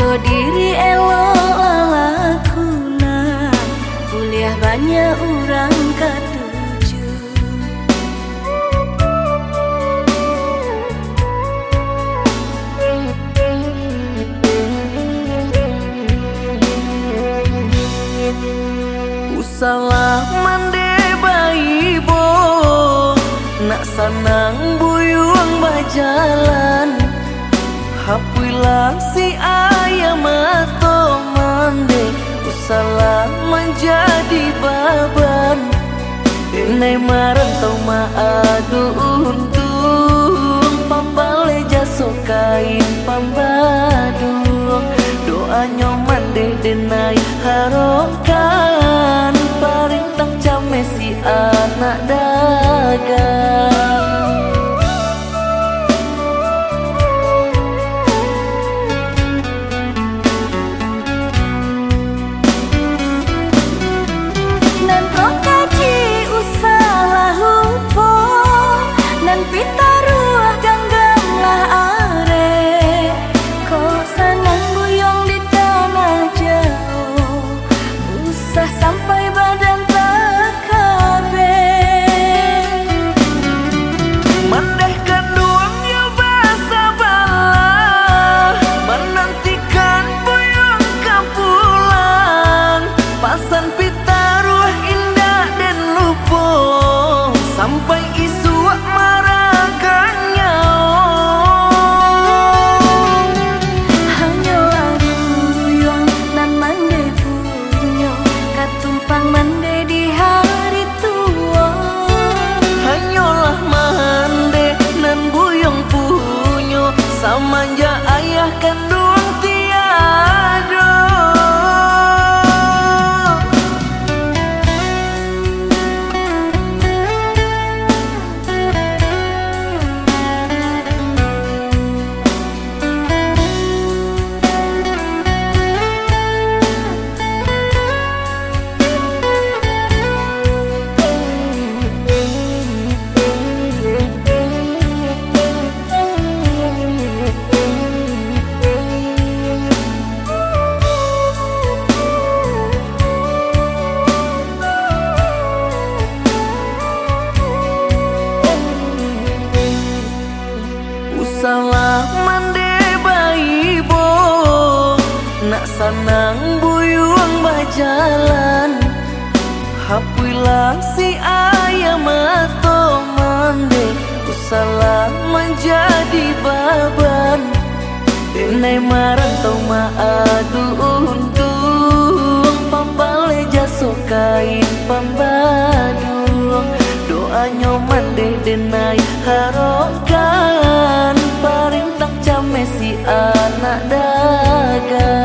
jago diri elok lalakuna, kuliah banyak orang ketuju. Usalah mande baibo, nak sanang buyung bajalan. Hapuilah si ayam atau mande, usalah menjadi baban. Inai marantau maadu untung, pambale jaso kain pambadung. Doanya mande denai harokan, parintang came si anak dagang. Sampai isu marakannya, hanyalah buyong nan mande punyo, katumpang mande di hari tua. Hanyalah mande nan buyong punyo, samanja ayah kandung tiada. Salah mande baibo, nak sanang buyung bajalan. Hapuilah si ayam atau mande, usalah menjadi baban. Inai marantau maadu untung, pambale jaso kain pambadung. Doanya mande denai harokan, parintang came si anak dagang.